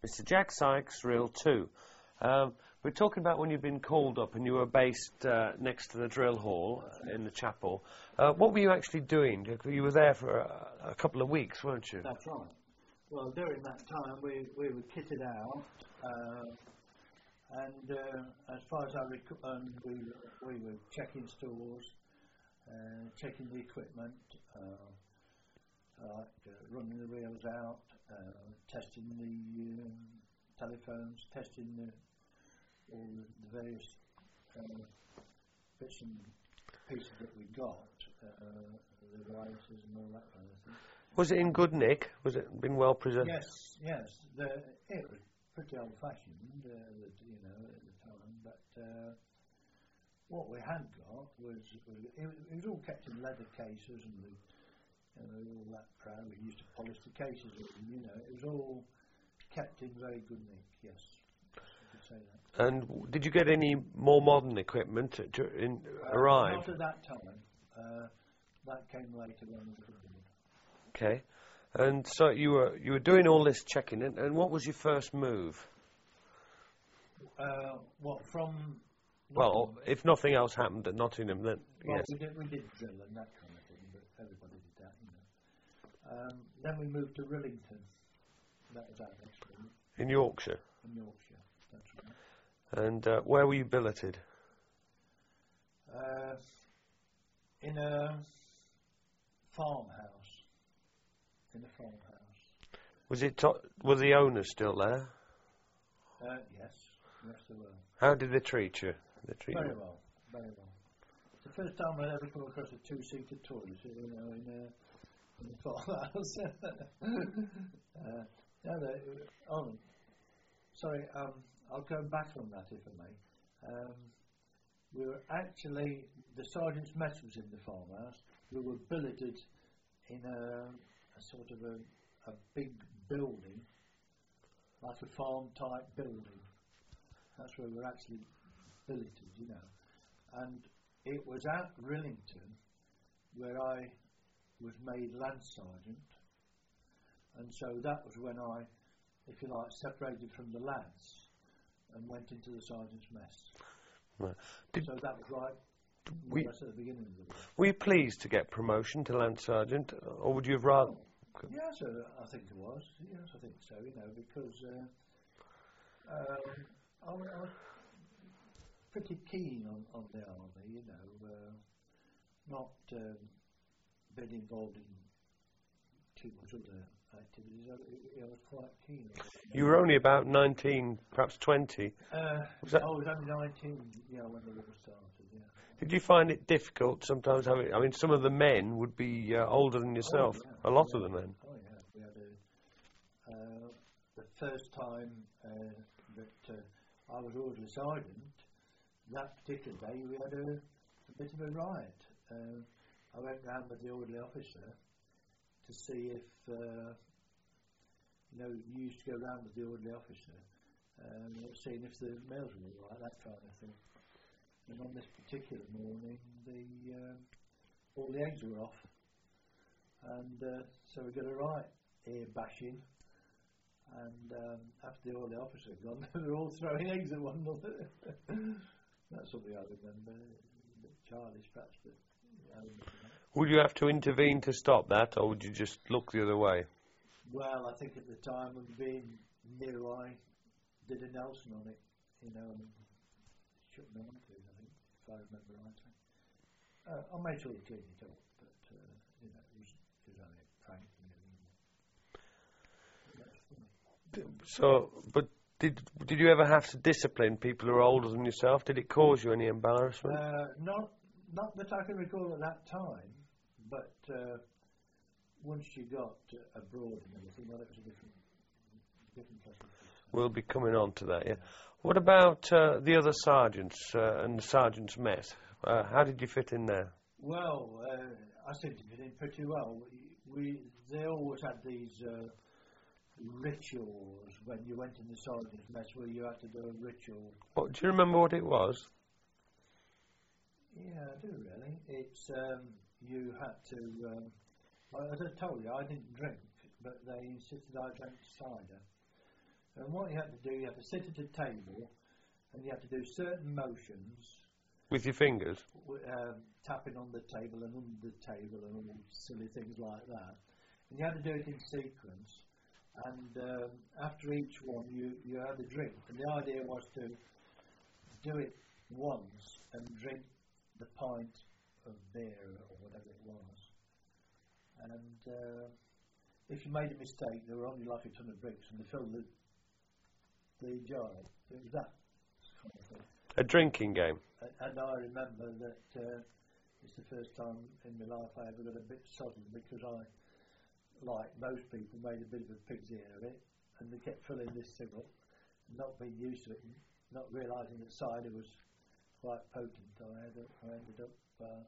Mr. Jack Sykes, Reel 2. We're talking about when you've been called up and you were based next to the drill hall in the chapel. What were you actually doing? You were there for a couple of weeks, weren't you? That's right. Well, during that time we were kitted out, and as far as we were checking stores, checking the equipment, running the reels out, testing the telephones, testing all the various bits and pieces that we got, the viruses and all that kind of thing. Was it in good nick? Was it been well preserved? Yes. It was pretty old-fashioned, at the time. But what we had got was it was all kept in leather cases, and all that proud. We used to polish the cases, it was all kept in very good nick. Yes, I could say that. And did you get any more modern equipment arrive? Not at that time. That came later when we were building. Okay. And so you were doing all this checking, and what was your first move? What from? Well, if nothing else happened at Nottingham, then well, yes. we did drill and that kind of thing, but everybody did that, Then we moved to Rillington. That was our next move. In Yorkshire. In Yorkshire, that's right. And where were you billeted? In a farmhouse. Was it? Were the owners still there? Yes, they were. How did they treat you? Very well. It's the first time I ever come across a two-seater toilet, in the farmhouse. Sorry. I'll go back on that if I may. We were actually, the sergeant's mess was in the farmhouse. We were billeted in a sort of a big building, like a farm-type building. That's where we were actually billeted, And it was at Rillington where I was made Lance Sergeant, and so that was when I, if you like, separated from the lads and went into the sergeant's mess. Right. So that was right. At the beginning of the war. Were you pleased to get promotion to Lance Sergeant, or would you have rather? Yes, I think it was. Yes, I think so. Because I was pretty keen on the army. Not being involved in too much other activities. I was quite keen. You were only about 19, perhaps 20. I was only 19. Yeah, when the war started. Yeah. Did you find it difficult sometimes having? I mean, some of the men would be older than yourself. Oh, yeah. A lot of the men. Oh yeah, we had the first time that I was orderly sergeant. That particular day, we had a bit of a riot. I went round with the orderly officer to see if you used to go round with the orderly officer seeing if the meals were all right, that kind of thing. And on this particular morning, all the eggs were off, and so we got a right ear bashing. And after the orderly officer had gone, they were all throwing eggs at one another. That's something I remember. A bit childish, perhaps, but. Would you have to intervene to stop that, or would you just look the other way? Well, I think at the time of being near, I did a Nelson on it, and shut me on to it, I think, if I remember rightly. I made sure he cleaned it up, but, it was only a prank. So, but did you ever have to discipline people who are older than yourself? Did it cause you any embarrassment? Not that I can recall at that time, but once you got abroad and everything, well, it was a different class. We'll be coming on to that, yeah. What about the other sergeants and the sergeant's mess? How did you fit in there? Well, I seemed to fit in pretty well. They always had these rituals when you went in the sergeant's mess where you had to do a ritual. What, do you remember what it was? Yeah, I do really. It's you had to. As I told you, I didn't drink, but they insisted I drank cider, And what you had to do, you had to sit at a table, and you had to do certain motions. With your fingers? Tapping on the table and under the table and all silly things like that. And you had to do it in sequence. And after each one, you had a drink. And the idea was to do it once and drink the pint of beer or whatever it was. And if you made a mistake, there were only like a ton of bricks, and they filled the jar. It was that kind of thing. A drinking game? And I remember that it's the first time in my life I ever got a bit sodden, because I, like most people, made a bit of a pig's ear of it, and they kept filling this thing up, not being used to it, and not realising that cider was quite potent. I ended up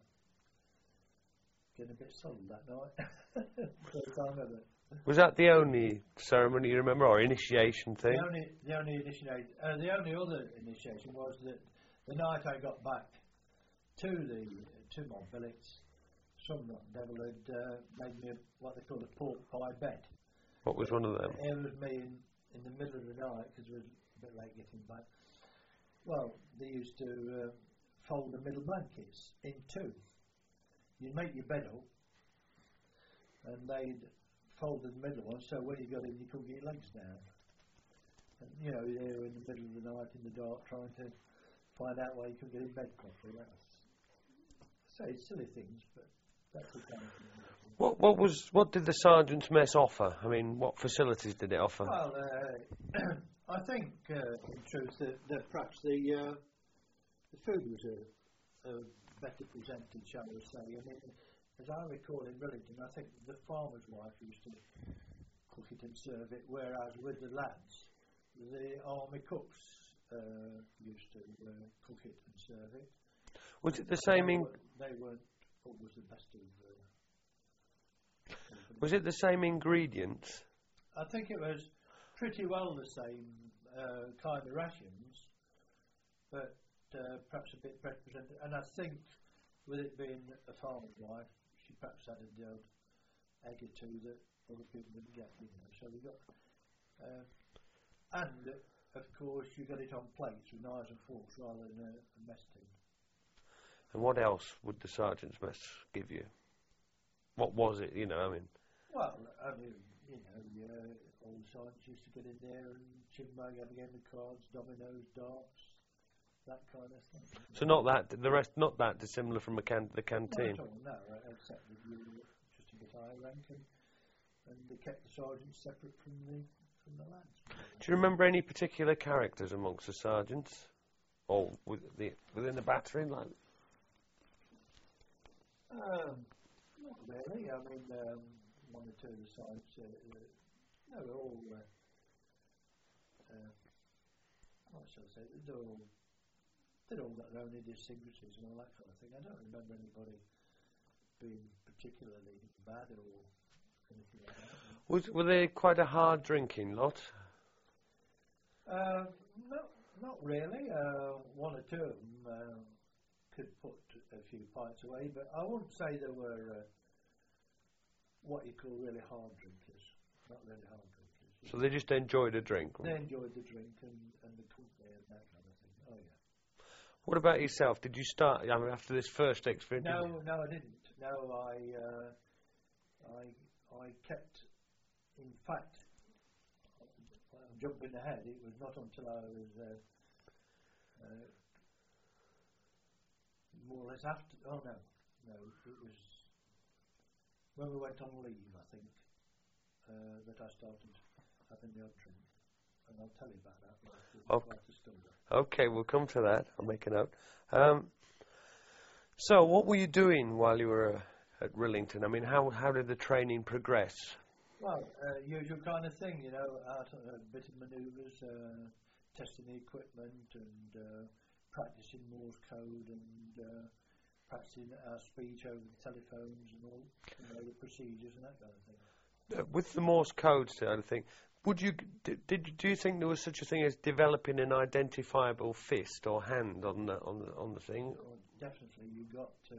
getting a bit sodden that night. First time ever. Was that the only ceremony you remember, or initiation thing? The only other initiation was that the night I got back to my billets, some devil had made me what they call a pork pie bed. What was one of them? It was me in the middle of the night, because it was a bit late getting back. Well, they used to fold the middle blankets in two. You'd make your bed up, and they'd fold the middle one, so when you got in, you couldn't get your legs down. And, you know, they were in the middle of the night in the dark trying to find out why you couldn't get in bed properly. Silly things, but that's the kind of thing. What did the sergeant's mess offer? I mean, what facilities did it offer? Well, I think, in truth, that perhaps the food was a better presented, shall we say. I mean, as I recall in Rillington, I think the farmer's wife used to cook it and serve it, whereas with the lads, the army cooks used to cook it and serve it. Was it the same? They weren't always the best of. Was it the same ingredients? I think it was pretty well the same kind of rations, but perhaps a bit better presented. And I think, with it being a farmer's wife, she perhaps added the odd egg or two that other people didn't get, you know. So we got, and of course you got it on plates with knives and forks rather than a mess tin. And what else would the sergeant's mess give you? What was it, you know, I mean? Well, I mean, you know, all the sergeants used to get in there and chim-bag, have a game of cards, dominoes, darts, that kind of thing. So not that dissimilar from the canteen? Not at all, no, except that you were just a bit higher rank, and they kept the sergeants separate from the lads. Do you remember any particular characters amongst the sergeants? Or within the battery, like? Not really. I mean, one or two of the sergeants, no, they're all, what shall I say, they'd all got their own idiosyncrasies and all that kind of thing. I don't remember anybody being particularly bad or anything like that. Were they quite a hard drinking lot? Not really. One or two of them could put a few pints away, but I wouldn't say they were what you call really hard drinkers. Not really hard drinkers. So they just enjoyed a drink? They enjoyed the drink and the company and that kind of thing. Oh, yeah. What about yourself? Did you start, I mean, after this first experience? No, I didn't. No, I kept, in fact, jumping ahead, it was not until I was more or less after, it was when we went on leave, I think, that I started having the odd drink. And I'll tell you about that. Okay, we'll come to that. I'll make a note. So, what were you doing while you were at Rillington? I mean, how did the training progress? Well, usual kind of thing, you know, a bit of manoeuvres, testing the equipment and practicing Morse code and practicing our speech over the telephones and all, you know, the procedures and that kind of thing. With the Morse code sort of thing, do you think there was such a thing as developing an identifiable fist or hand on the thing? Well, definitely, you got to.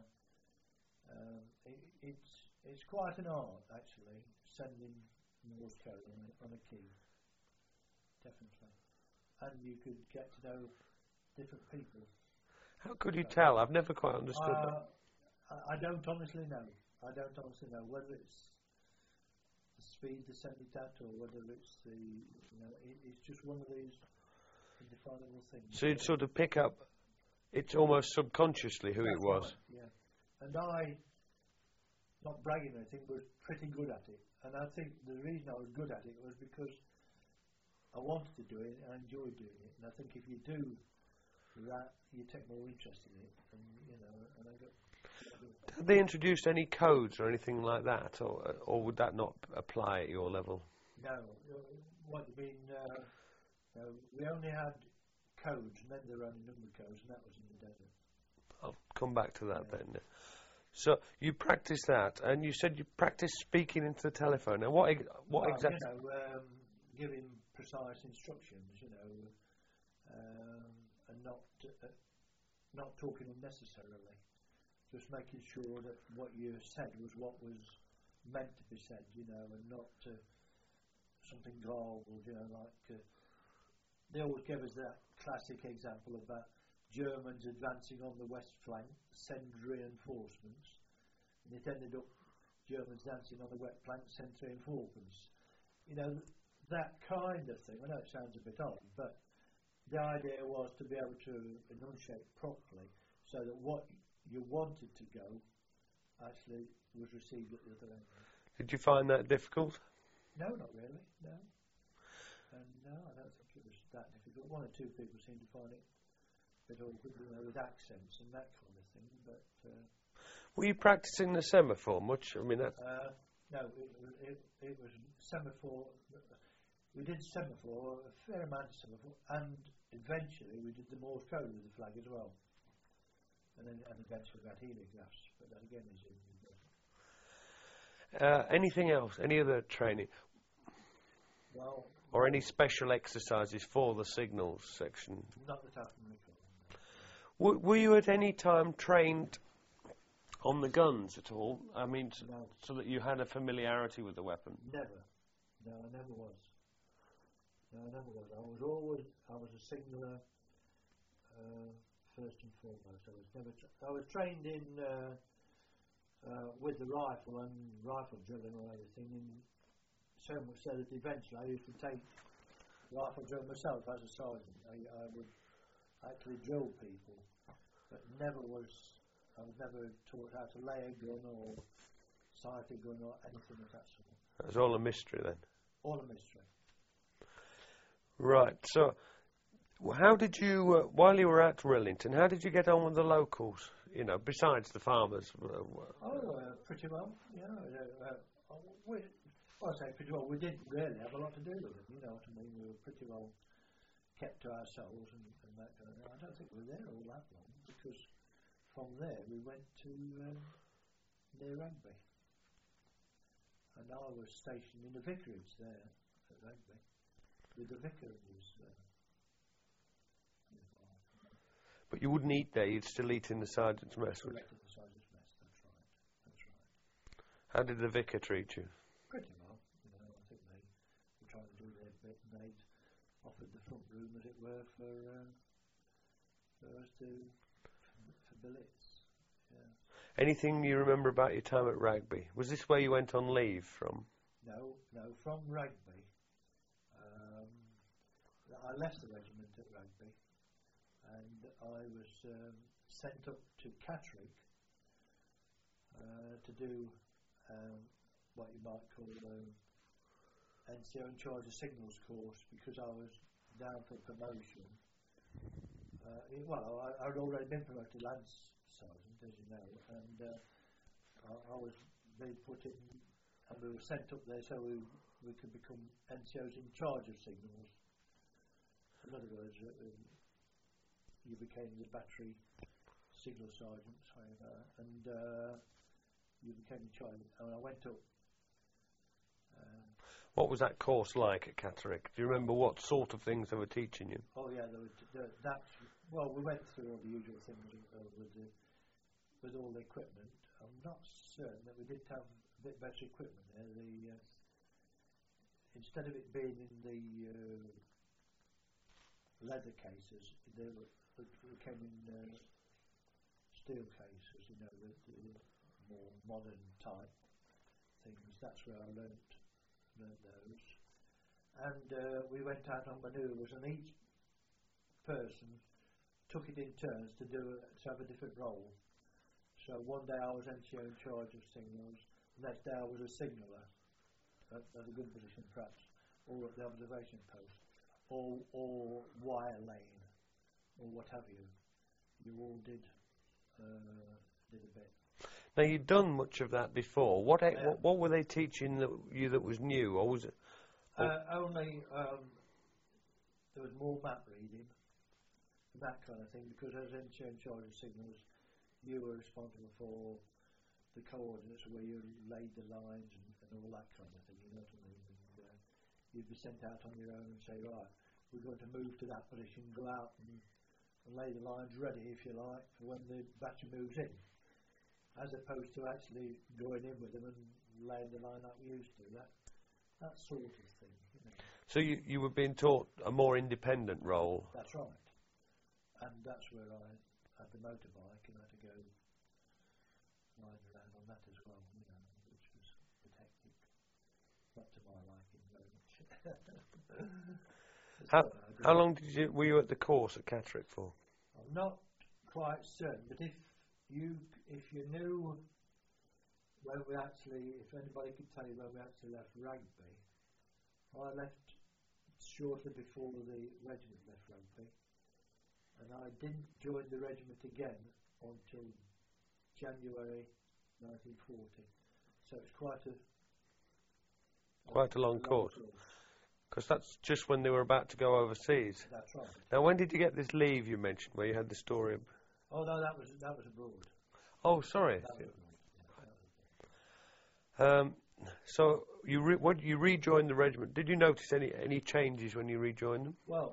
It's quite an art, actually, sending Morse code on a key. definitely. And you could get to know different people. How could you tell? I've never quite understood that. I don't honestly know. I don't honestly know whether it's the speed they send it at, or whether it's the, it's just one of these indefinable things. So you'd sort of pick up, it's almost subconsciously who it was. Right, yeah. And I, not bragging or anything, was pretty good at it. And I think the reason I was good at it was because I wanted to do it and I enjoyed doing it. And I think if you do that, you take more interest in it. And, and I got... Have they introduced any codes or anything like that? Or would that not apply at your level? No. What do you mean? No, we only had codes, and then there were only number codes, and that was in the desert. I'll come back to that then. So you practice that, and you said you practice speaking into the telephone. Now, what exactly? Giving precise instructions, and not talking unnecessarily. Just making sure that what you said was what was meant to be said, and not something garbled, they always give us that classic example about Germans advancing on the west flank, send reinforcements, and it ended up Germans dancing on the west flank, send reinforcements. That kind of thing. I know it sounds a bit odd, but the idea was to be able to enunciate properly so that what you wanted to go actually was received at the other end. Did you find that difficult? No, not really, no. And no, I don't think it was that difficult. One or two people seem to find it a bit awkward, with accents and that kind of thing, but... Were you practising the semaphore much? I mean, that... No, it was semaphore. We did semaphore, a fair amount of semaphore, and eventually we did the Morse code with the flag as well. And eventually we had heliographs, but that again is in the... anything else? Any other training? Well... Or any special exercises for the signals section? Not that I can recall. Were you at any time trained on the guns at all? I mean, no. So that you had a familiarity with the weapon? Never. No, I never was. I was a signaller first and foremost. I was trained in with the rifle and rifle drilling and everything. So much so that eventually I used to take rifle drill myself as a sergeant. I would actually drill people, but I was never taught how to lay a gun or sight a gun or anything of that sort. That was all a mystery then? All a mystery. Right, so how did you, while you were at Rillington, how did you get on with the locals, besides the farmers? Pretty well, I say pretty well. We didn't really have a lot to do with them, you know what I mean? We were pretty well kept to ourselves and that kind of thing. I don't think we were there all that long, because from there we went to near Rugby. And I was stationed in the vicarage there at Rugby, with the vicar was But you wouldn't eat there, you'd still eat in the sergeant's mess, would you? in the sergeant's mess, that's right. How did the vicar treat you? Pretty well, I think they were trying to do their bit, and they'd offered the front room, as it were, for us for billets. Yeah. Anything you remember about your time at Rugby? Was this where you went on leave from? No, from Rugby. I left the regiment at Rugby, and I was sent up to Catterick to do what you might call NCO in charge of signals course, because I was down for promotion. I'd already been promoted Lance Sergeant, as you know, and I was being put in, and we were sent up there so we could become NCOs in charge of signals. In other words, you became the battery signal sergeant, and you became in charge. And I went up. What was that course like at Catterick? Do you remember what sort of things they were teaching you? Oh yeah, we went through all the usual things with all the equipment. I'm not certain that we did have a bit better equipment there. Instead of it being in the leather cases. They came in steel cases, you know, the more modern type things. That's where I learnt those. And we went out on manoeuvres, and each person took it in turns to have a different role. So one day I was NCO in charge of signals, the next day I was a signaller at a good position perhaps, or at the observation post, or wire lane, or what have you. You all did a bit. Now, you'd done much of that before. What were they teaching you that was new, or was it? Only there was more map reading, that kind of thing, because as NCO in charge of signals, you were responsible for the coordinates where you laid the lines and all that kind of thing, you know what I mean? And you'd be sent out on your own and say, right, we're going to move to that position, go out and lay the lines ready, if you like, for when the battery moves in, as opposed to actually going in with them and laying the line like we used to, that sort of thing. You know. So you were being taught a more independent role? That's right. And that's where I had the motorbike, and I had to go riding around on that as well, you know, which was a bit hectic. Not to my liking very much. How long were you at the course at Catterick for? I'm not quite certain, but if you knew when we actually, if anybody could tell you when we actually left Rugby, I left shortly before the regiment left Rugby, and I didn't join the regiment again until January 1940. So it's quite a long course. Because that's just when they were about to go overseas. That's right. Now, when did you get this leave you mentioned, where you had the story of? Oh no, that was abroad. Oh, sorry. So you rejoined the regiment. Did you notice any changes when you rejoined them? Well,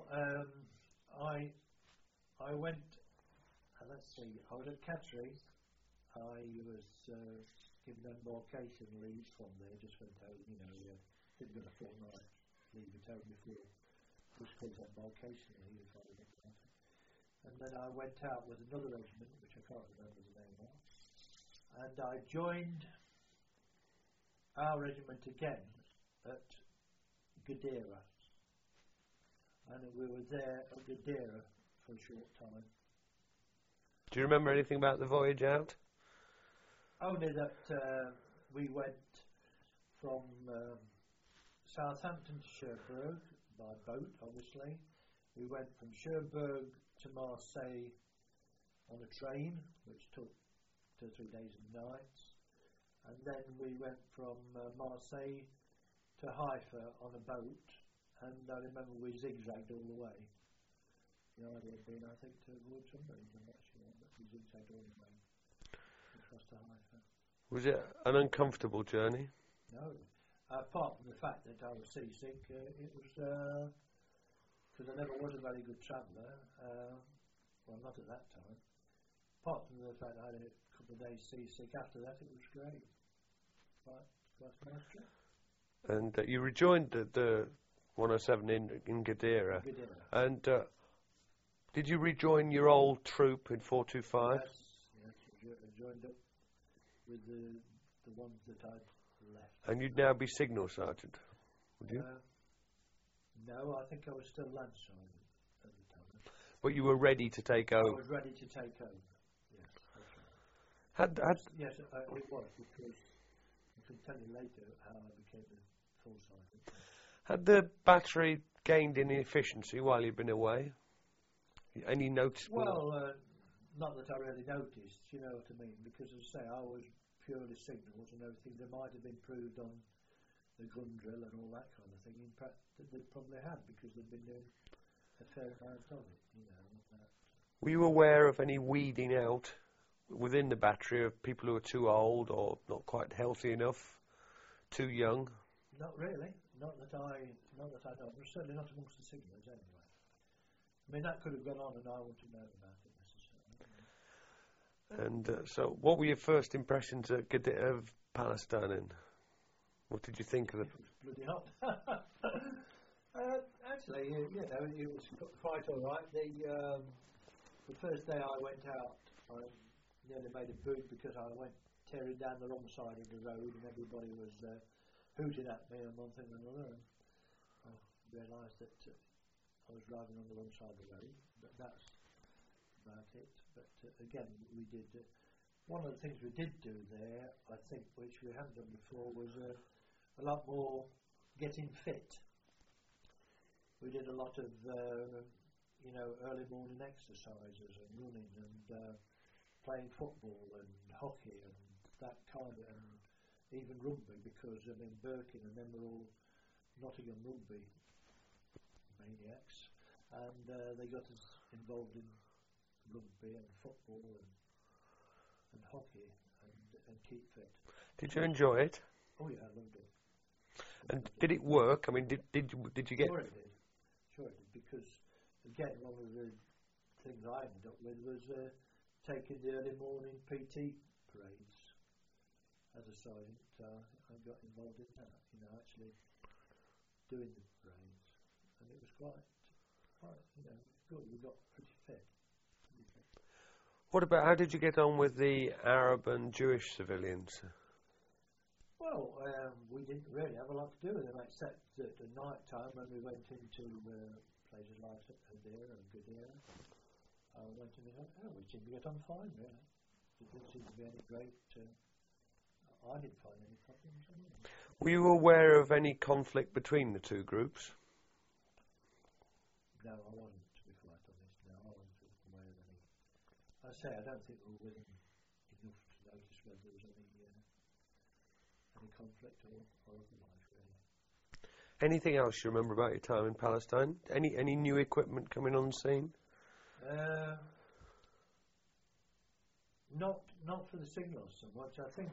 I went. Let's see. I was at Catterick. I was given embarkation leave from there. Just went out. You know, didn't get a fortnight leave at home before. It was called embarkation leave, if I remember right. And then I went out with another regiment, which I can't remember the name of, and I joined our regiment again at Gadara, and we were there at Gadara for a short time. Do you remember anything about the voyage out? Only that we went from Southampton to Cherbourg by boat, obviously. We went from Cherbourg to Marseille on a train, which took 2 or 3 days and nights. And then we went from Marseille to Haifa on a boat, and I remember we zigzagged all the way. The idea being, I think, to avoid submarines, I'm not sure, but we zigzagged all the way across to Haifa. Was it an uncomfortable journey? No. Apart from the fact that I was seasick, it was, because I never was a very good traveller, well, not at that time. Apart from the fact that I had a couple of days seasick, after that it was great. Quite a nice trip. And you rejoined the 107 in Gadara. And did you rejoin your old troop in 425? Yes, I joined up with the ones that I'd left. And you'd now be signal sergeant, would you? No, I think I was still lance sergeant at the time. But you were ready to take over? I was ready to take over, yes, that's right. Yes, it was, because I can tell you later how I became a full sergeant. Had the battery gained any efficiency while you've been away? Any noticeable? Well, not that I really noticed, you know what I mean, because as I say, I was purely signals and everything. They might have improved on the gun drill and all that kind of thing. In fact, they probably had, because they've been doing a fair amount of it, you know. Were you aware of any weeding out within the battery of people who are too old or not quite healthy enough, too young? Not really. Not that I know. Certainly not amongst the signals, anyway. I mean, that could have gone on, and I wouldn't have known about it necessarily. And so, what were your first impressions of Palestine? And what did you think of it? It was bloody hot. actually, it was quite all right. The first day I went out, I nearly made a boot because I went tearing down the wrong side of the road, and everybody was hooting at me and one thing and another. And I realised that I was driving on the wrong side of the road, but that's about it. But again, we did. One of the things we did do there, I think, which we hadn't done before, was a lot more getting fit. We did a lot of, early morning exercises and running and playing football and hockey and that kind of, and even rugby, because Birkin and them were all Nottingham rugby maniacs, and they got us involved in rugby and football and hockey and keep fit. Did you enjoy it? Oh yeah, I loved it. And did it work? I mean, did you get? Sure it did. Because again, one of the things I ended up with was taking the early morning PT parades as a sergeant. I got involved in that. Actually doing the parades, and it was quite good. We got pretty fit. What about, how did you get on with the Arab and Jewish civilians? Well, we didn't really have a lot to do with them, except that at night time when we went into places like Hadera and Gadara, went to the hotel. We seemed to get on fine, really. There didn't seem to be any great. I didn't find any problems anyway. Were you aware of any conflict between the two groups? No, I wasn't, to be quite honest. No, I wasn't aware of any. I say I don't think we were with them enough to notice whether there was any conflict or otherwise, really. Anything else you remember about your time in Palestine? Any new equipment coming on scene? Not for the signals so much. I think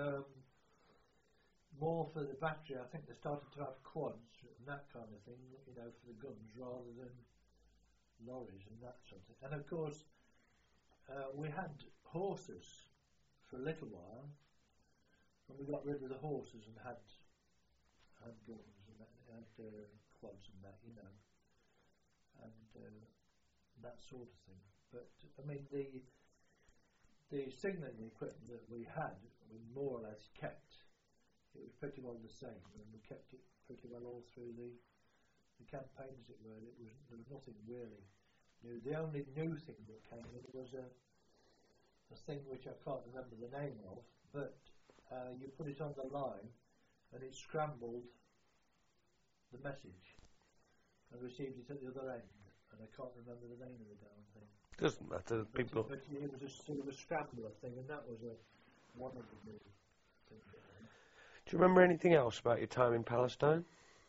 more for the battery. I think they started to have quads and that kind of thing, for the guns rather than lorries and that sort of thing. And of course, we had horses for a little while, and we got rid of the horses and had guns and had quads and that, and that sort of thing. But I mean, the signalling equipment that we had, we more or less kept. It was pretty well the same, and we kept it pretty well all through the campaigns. There was nothing really new. The only new thing that came in was a thing which I can't remember the name of, but you put it on the line and it scrambled the message and received it at the other end, and I can't remember the name of the damn thing. Doesn't matter. People. But it was a sort of a scrambler thing, and that was one of the new things. Do you remember anything else about your time in Palestine?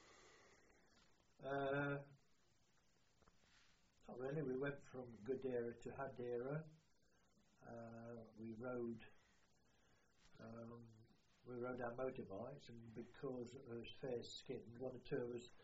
Not really. We went from Gadara to Hadera. We rode our motorbikes, and because it was fair skinned, one or two of us,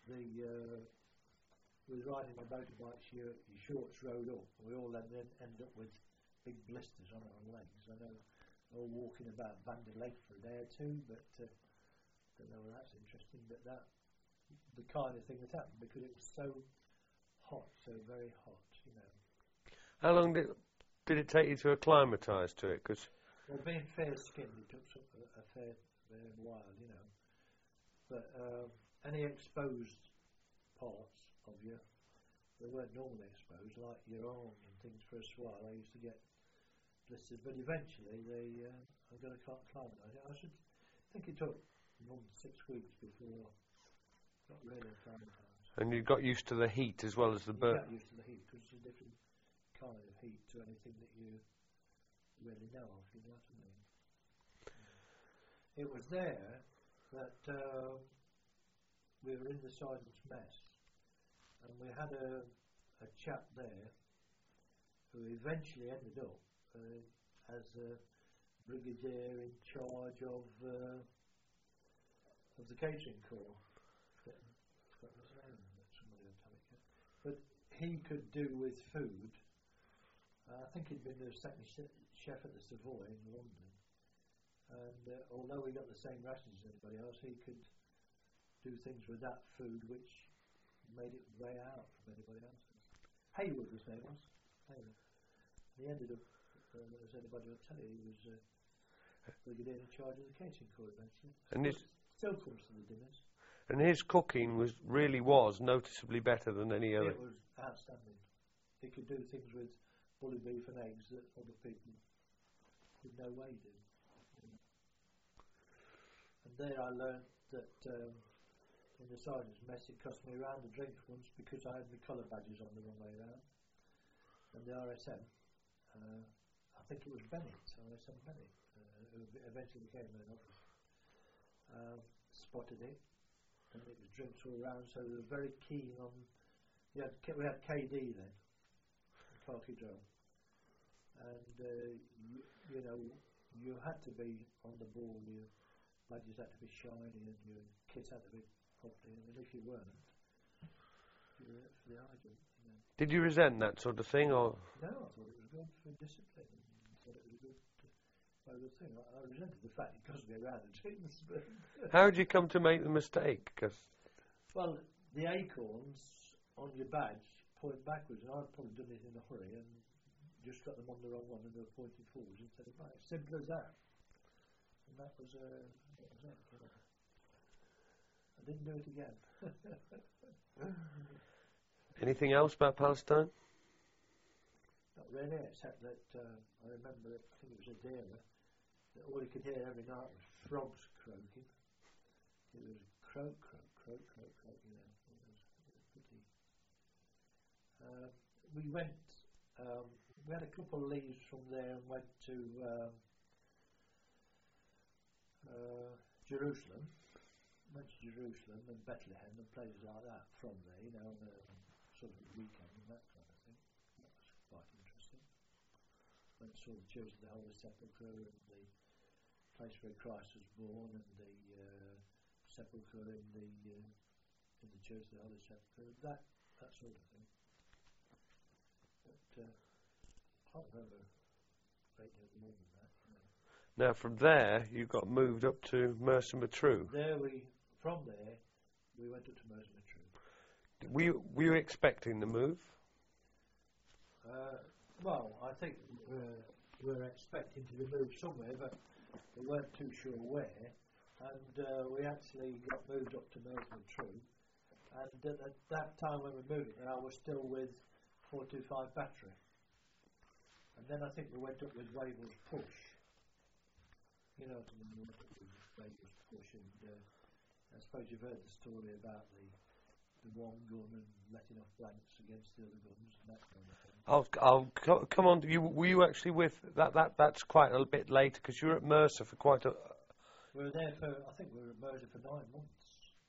we were riding the motorbikes, your shorts rode up. We all then ended up with big blisters on our legs. I know all walking about banded legs for a day or two, but don't know whether that's interesting. But that the kind of thing that happened because it was so hot, so very hot, How long did it take you to acclimatise to it? Well, being fair-skinned, it took a fair while, But any exposed parts of you, they weren't normally exposed, like your arms and things. For a while, I used to get blisters, but eventually I got to acclimatise. I should think it took more than 6 weeks before I got really acclimatised. And you got used to the heat as well as the burn. You got used to the heat because it's a different kind of heat to anything that you really know of. You know what I mean? It was there that we were in the sergeant's mess, and we had a chap there who eventually ended up as a brigadier in charge of the catering corps. But he could do with food. I think he'd been the second chef at the Savoy in London, and although we got the same rations as anybody else, he could do things with that food which made it way out from anybody else's. Haywood was name was. Haywood. He ended up, as anybody will tell you, he was brigadier in charge of the catering corps eventually. And still comes to the dinners. And his cooking really was noticeably better than any other. It was outstanding. He could do things with bully beef and eggs that other people in no way do. And there I learned that in the sergeant's mess it cost me a round of drinks once because I had my colour badges on the wrong way round. And the RSM, I think it was Bennett, RSM Bennett, who eventually became an officer, spotted it, and it was drinks all round, so they were very keen on. We had KD then, Clarky Drill, and you know, you had to be on the ball. Your badges had to be shiny, and your kit had to be properly. And if you weren't, you were for the argument. You know. Did you resent that sort of thing, or? No, I thought it was good for discipline. I thought it was a good thing. I resented the fact it cost me a round of drinks. How did you come to make the mistake? Well, the acorns on your badge point backwards, and I'd probably done it in a hurry and just got them on the wrong one, and they were pointing forwards instead of back. Simple as that. And that was it. I didn't do it again. Anything else about Palestine? Not really, except that I remember, I think it was Adira, that all you could hear every night was frogs croaking. It was croak, croak, croak, croak, croak, you know. It was pretty. We went, we had a couple of leaves from there and went to Jerusalem. Went to Jerusalem and Bethlehem and places like that from there, you know, on a sort of weekend and that kind of thing. That was quite interesting. Went and saw the Church of the Holy Sepulchre and the place where Christ was born and the sepulchre in the Church of the Holy Sepulchre, that sort of thing. But I can't remember a great deal more than that. You know. Now from there you got moved up to Mercer Matruh. From there we went up to Mercer Matruh. Were you expecting the move? Well, I think we were expecting to be moved somewhere, but we weren't too sure where. And we actually got moved up to Mercer Matruh. And at that time when we moved there, I was still with 425 Battery. And then I think we went up with Wavell's Push. You know what I mean? Wavell's Push. And I suppose you've heard the story about the one gun and letting off blanks against the other guns and that kind of thing. Come on. Were you actually with that? That's quite a bit later because you were at Mercer for quite a. We were there for. I think we were at Mercer for 9 months.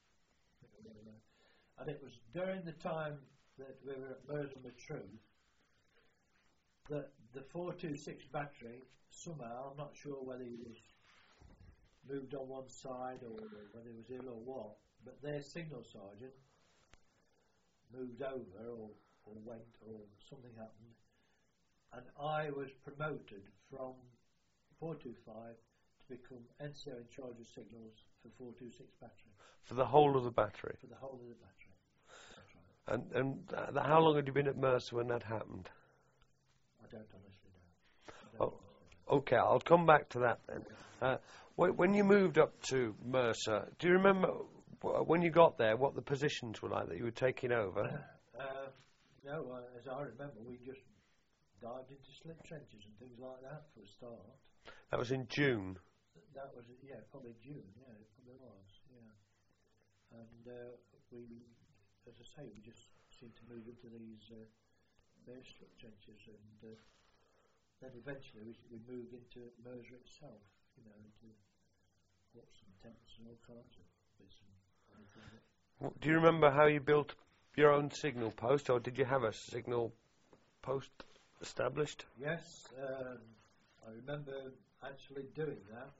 And it was during the time that we were at Mercer Matruh that the 426 Battery somehow, I'm not sure whether he was moved on one side or whether he was ill or what, but their signal sergeant moved over or went or something happened, and I was promoted from 425 to become NCO in charge of signals for 426 Battery. For the whole of the battery? For the whole of the battery. That's right. And how long had you been at Mercer when that happened? I don't honestly know. Okay, I'll come back to that then. When you moved up to Mercer, do you remember when you got there what the positions were like that you were taking over? No, as I remember, we just dived into slip trenches and things like that for a start. That was in June. That was, yeah, probably June. Yeah, it probably was. Yeah, and we, as I say, we just seemed to move into these bare slip trenches, and then eventually we moved into Mercer itself. You know, into pots and tents and all kinds of bits and things. Do you remember how you built your own signal post, or did you have a signal post established? Yes, I remember actually doing that.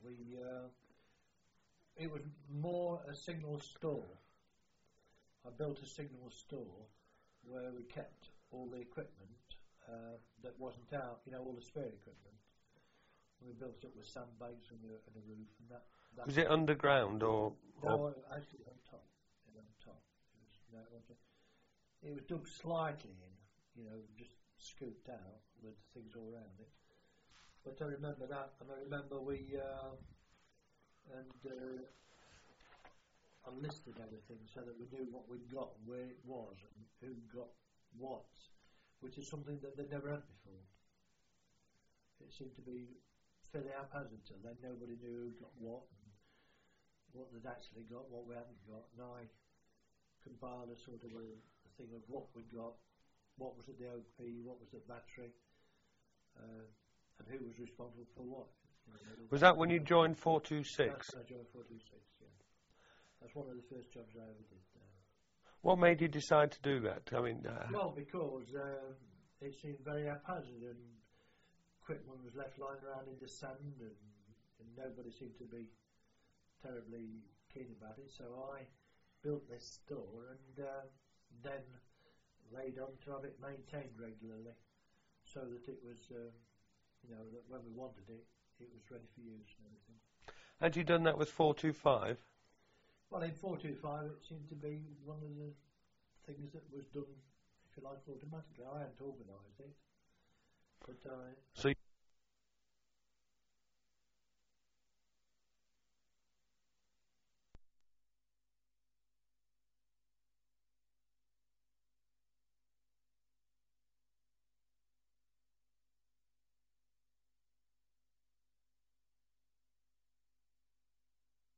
It was more a signal store. I built a signal store where we kept all the equipment that wasn't out, you know, all the spare equipment. We built it up with sandbags and a roof, and that. Was it underground or? No, actually on top. On top. It was, no, it was dug slightly in, you know, just scooped out with things all around it. But I remember that, and I remember we I listed everything so that we knew what we'd got, and where it was, and who got what, which is something that they'd never had before. It seemed to be fairly haphazard till then. Nobody knew who got what, and what they'd actually got, what we hadn't got, and I compiled a sort of a thing of what we got, what was at the OP, what was at battery, and who was responsible for what. You know, Was that when you joined 426? That's when I joined 426, yeah. That's one of the first jobs I ever did. What made you decide to do that? I mean, Well, because it seemed very haphazard, and equipment was left lying around in the sand, and nobody seemed to be terribly keen about it. So I built this store and then laid on to have it maintained regularly, so that it was, you know, that when we wanted it, it was ready for use and everything. had you done that with 425? Well, in 425 it seemed to be one of the things that was done, if you like, automatically. I hadn't organised it, but So